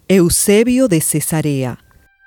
Eusebio de Cesarea,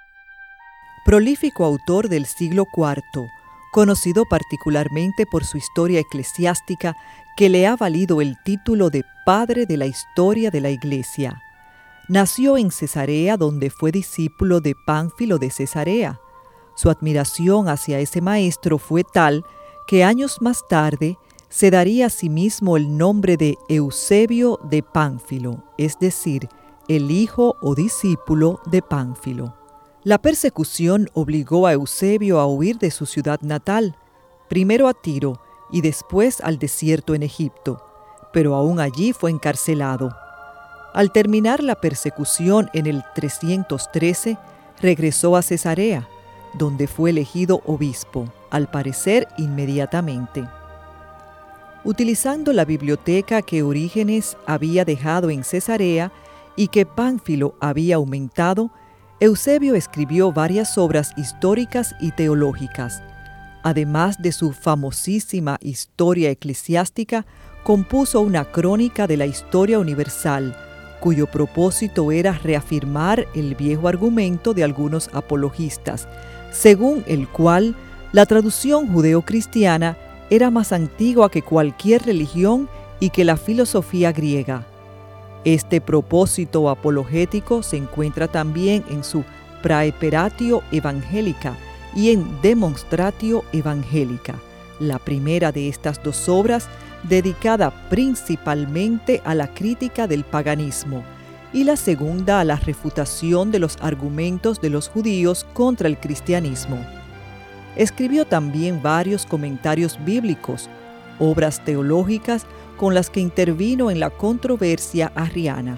prolífico autor del siglo IV, conocido particularmente por su historia eclesiástica que le ha valido el título de Padre de la Historia de la Iglesia. Nació en Cesarea, donde fue discípulo de Pánfilo de Cesarea. Su admiración hacia ese maestro fue tal que años más tarde se daría a sí mismo el nombre de Eusebio de Pánfilo, es decir, el hijo o discípulo de Pánfilo. La persecución obligó a Eusebio a huir de su ciudad natal, primero a Tiro y después al desierto en Egipto, pero aún allí fue encarcelado. Al terminar la persecución en el 313, regresó a Cesarea, donde fue elegido obispo, al parecer inmediatamente. Utilizando la biblioteca que Orígenes había dejado en Cesarea y que Pánfilo había aumentado, Eusebio escribió varias obras históricas y teológicas. Además de su famosísima Historia Eclesiástica, compuso una crónica de la historia universal, cuyo propósito era reafirmar el viejo argumento de algunos apologistas, según el cual la traducción judeocristiana era más antigua que cualquier religión y que la filosofía griega. Este propósito apologético se encuentra también en su Praeparatio Evangelica y en Demonstratio Evangelica, la primera de estas dos obras dedicada principalmente a la crítica del paganismo y la segunda a la refutación de los argumentos de los judíos contra el cristianismo. Escribió también varios comentarios bíblicos, obras teológicas con las que intervino en la controversia arriana.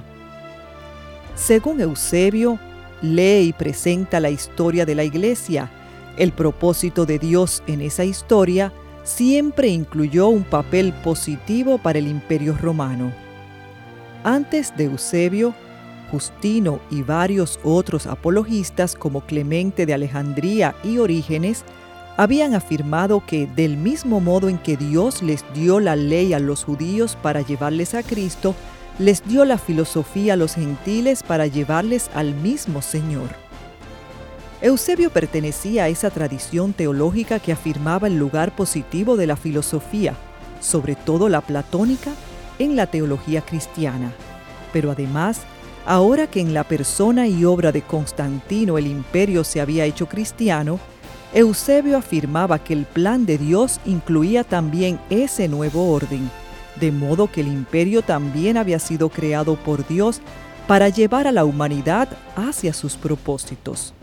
Según Eusebio, lee y presenta la historia de la Iglesia. El propósito de Dios en esa historia siempre incluyó un papel positivo para el Imperio Romano. Antes de Eusebio, Justino y varios otros apologistas como Clemente de Alejandría y Orígenes habían afirmado que del mismo modo en que Dios les dio la ley a los judíos para llevarles a Cristo, les dio la filosofía a los gentiles para llevarles al mismo Señor. Eusebio pertenecía a esa tradición teológica que afirmaba el lugar positivo de la filosofía, sobre todo la platónica, en la teología cristiana. Pero además, ahora que en la persona y obra de Constantino el imperio se había hecho cristiano, Eusebio afirmaba que el plan de Dios incluía también ese nuevo orden, de modo que el imperio también había sido creado por Dios para llevar a la humanidad hacia sus propósitos.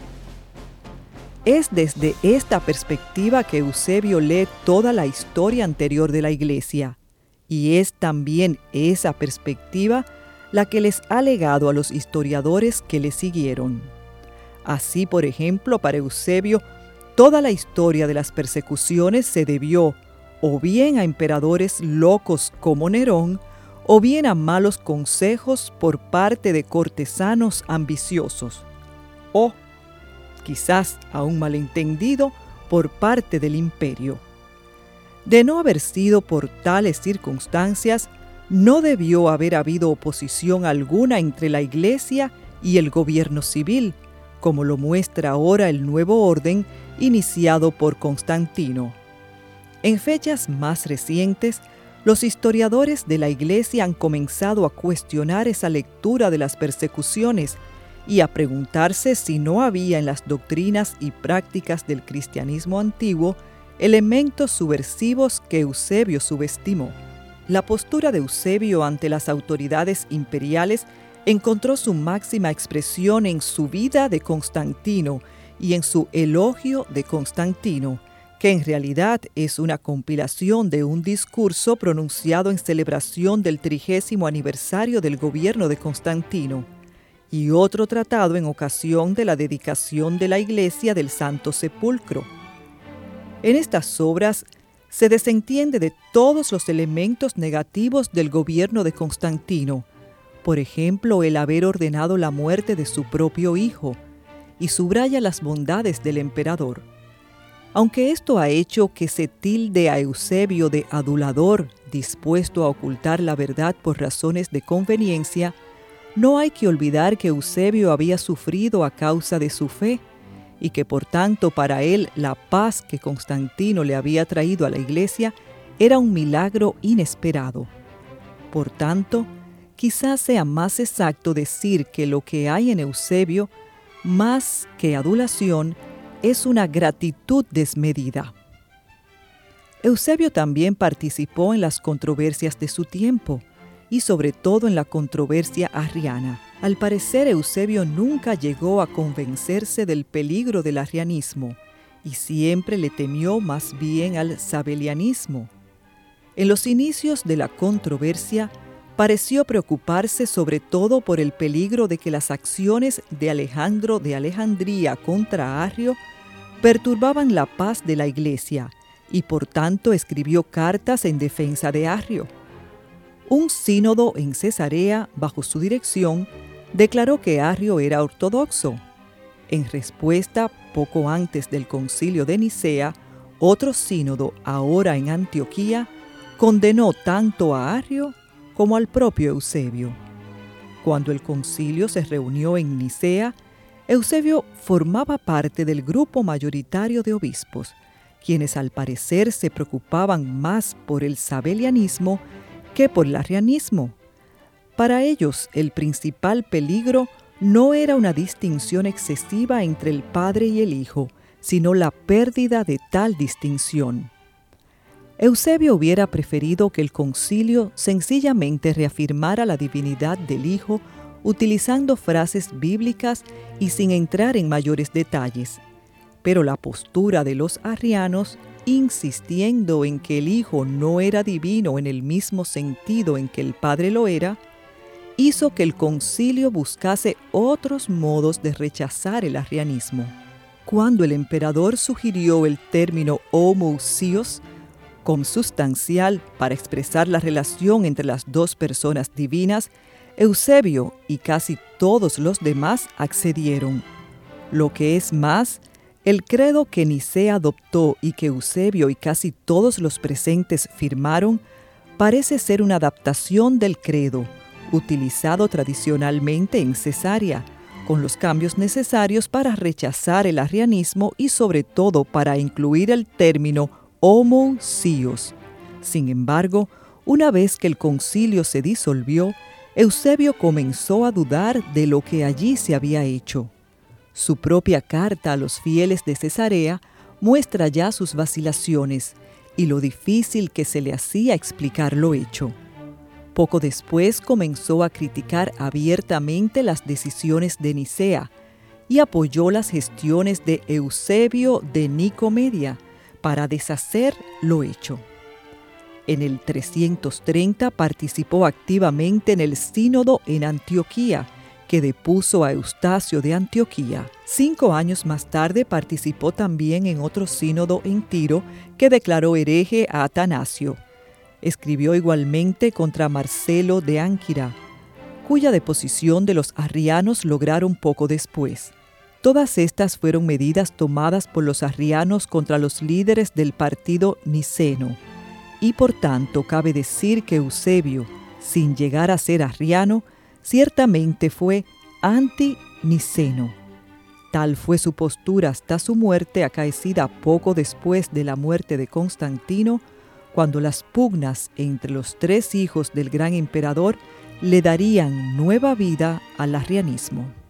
Es desde esta perspectiva que Eusebio lee toda la historia anterior de la Iglesia, y es también esa perspectiva la que les ha legado a los historiadores que le siguieron. Así, por ejemplo, para Eusebio, toda la historia de las persecuciones se debió o bien a emperadores locos como Nerón, o bien a malos consejos por parte de cortesanos ambiciosos, o quizás a un malentendido por parte del imperio. De no haber sido por tales circunstancias, no debió haber habido oposición alguna entre la Iglesia y el gobierno civil, como lo muestra ahora el nuevo orden iniciado por Constantino. En fechas más recientes, los historiadores de la Iglesia han comenzado a cuestionar esa lectura de las persecuciones y a preguntarse si no había en las doctrinas y prácticas del cristianismo antiguo elementos subversivos que Eusebio subestimó. La postura de Eusebio ante las autoridades imperiales encontró su máxima expresión en su vida de Constantino y en su elogio de Constantino, que en realidad es una compilación de un discurso pronunciado en celebración del 30º aniversario del gobierno de Constantino, y otro tratado en ocasión de la dedicación de la Iglesia del Santo Sepulcro. En estas obras se desentiende de todos los elementos negativos del gobierno de Constantino, por ejemplo, el haber ordenado la muerte de su propio hijo, y subraya las bondades del emperador. Aunque esto ha hecho que se tilde a Eusebio de adulador, dispuesto a ocultar la verdad por razones de conveniencia, no hay que olvidar que Eusebio había sufrido a causa de su fe y que por tanto para él la paz que Constantino le había traído a la Iglesia era un milagro inesperado. Por tanto, quizás sea más exacto decir que lo que hay en Eusebio, más que adulación, es una gratitud desmedida. Eusebio también participó en las controversias de su tiempo, y sobre todo en la controversia arriana. Al parecer, Eusebio nunca llegó a convencerse del peligro del arrianismo, y siempre le temió más bien al sabelianismo. En los inicios de la controversia, pareció preocuparse sobre todo por el peligro de que las acciones de Alejandro de Alejandría contra Arrio perturbaban la paz de la Iglesia, y por tanto escribió cartas en defensa de Arrio. Un sínodo en Cesarea, bajo su dirección, declaró que Arrio era ortodoxo. En respuesta, poco antes del concilio de Nicea, otro sínodo, ahora en Antioquía, condenó tanto a Arrio como al propio Eusebio. Cuando el concilio se reunió en Nicea, Eusebio formaba parte del grupo mayoritario de obispos, quienes al parecer se preocupaban más por el sabelianismo que por el arrianismo. Para ellos, el principal peligro no era una distinción excesiva entre el Padre y el Hijo, sino la pérdida de tal distinción. Eusebio hubiera preferido que el concilio sencillamente reafirmara la divinidad del Hijo utilizando frases bíblicas y sin entrar en mayores detalles. Pero la postura de los arrianos, insistiendo en que el Hijo no era divino en el mismo sentido en que el Padre lo era, hizo que el concilio buscase otros modos de rechazar el arrianismo. Cuando el emperador sugirió el término homoousios, consubstancial para expresar la relación entre las dos personas divinas, Eusebio y casi todos los demás accedieron. Lo que es más, el credo que Nicea adoptó y que Eusebio y casi todos los presentes firmaron parece ser una adaptación del credo, utilizado tradicionalmente en Cesarea, con los cambios necesarios para rechazar el arrianismo y sobre todo para incluir el término homoousios. Sin embargo, una vez que el concilio se disolvió, Eusebio comenzó a dudar de lo que allí se había hecho. Su propia carta a los fieles de Cesarea muestra ya sus vacilaciones y lo difícil que se le hacía explicar lo hecho. Poco después comenzó a criticar abiertamente las decisiones de Nicea y apoyó las gestiones de Eusebio de Nicomedia para deshacer lo hecho. En el 330 participó activamente en el sínodo en Antioquía, que depuso a Eustacio de Antioquía. 5 años más tarde participó también en otro sínodo en Tiro, que declaró hereje a Atanasio. Escribió igualmente contra Marcelo de Anquira, cuya deposición de los arrianos lograron poco después. Todas estas fueron medidas tomadas por los arrianos contra los líderes del partido niceno, y por tanto cabe decir que Eusebio, sin llegar a ser arriano, ciertamente fue anti-niceno. Tal fue su postura hasta su muerte, acaecida poco después de la muerte de Constantino, cuando las pugnas entre los 3 hijos del gran emperador le darían nueva vida al arrianismo.